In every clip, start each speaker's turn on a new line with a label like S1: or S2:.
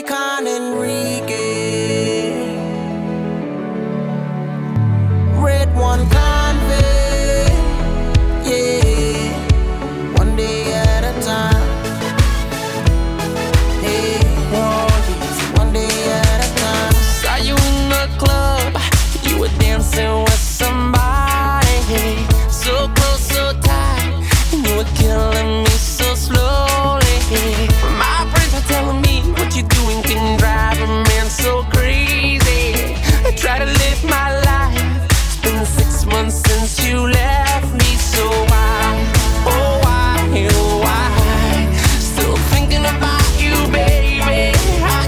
S1: Con Enrique. Red one convey, yeah. One day at a time. Hey, one day at a time. Saw you in the club, you were dancing with somebody. So close, so tight, and you were killing me so slowly. My friends are telling me what you're doing can drive a man so crazy. I try to live my life. It's been 6 months since you left me, so why, oh why, oh why? Still thinking about you, baby. I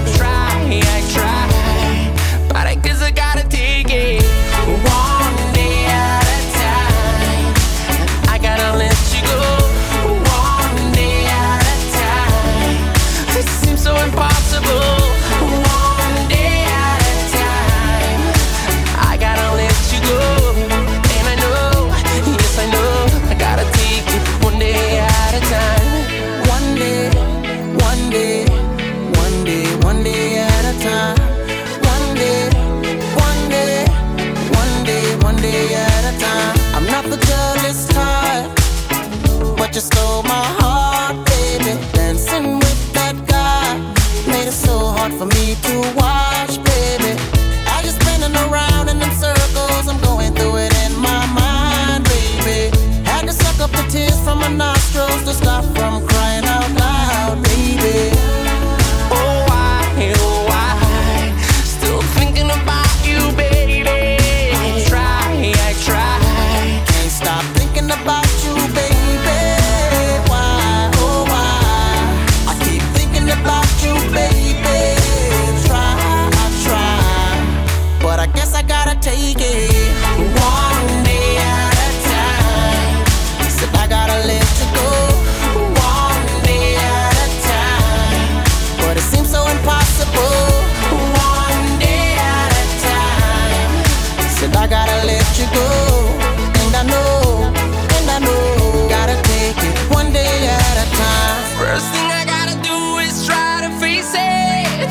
S1: try, but I guess I gotta take it one day at a time. I gotta let you go one day at a time. It seems so impossible. One day at a time. I gotta let you go, and I know, yes I know, I gotta take it one day at a time. One day, one day, one day, one day at a time. One day, one day, one day, one day at a time. I'm not the jealous type, but you stole my heart, baby. Dancing with that guy made it so hard for me to watch, baby. I just spinning around in them circles, I'm going through it in my mind, baby. Had to suck up the tears from my nostrils to stop from crying out loud, baby. Oh why, oh why? Still thinking about you, baby. I try, can't stop thinking about you, baby. Why, oh why? I keep thinking about you, baby. I try, but I guess I gotta take it one day at a time. Said I gotta let you go one day at a time, but it seems so impossible. One day at a time. Said I gotta let you go, and I know, gotta take it one day at a time. First thing I gotta do is try to face it,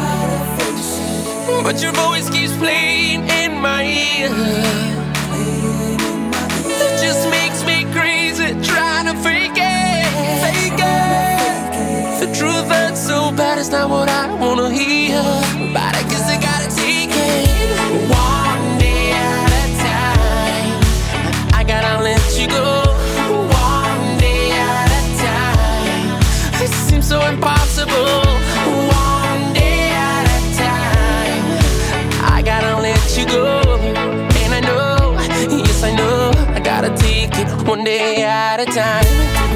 S1: but your voice keeps playing in my ear. It just makes me crazy, trying to fake it. The truth hurts so bad, it's not what I wanna hear, but I guess I gotta take it one day at a time. I gotta let you go one day at a time. It seems so impossible. One day at a time. I gotta let you go, and I know, yes I know, I gotta take it one day at a time.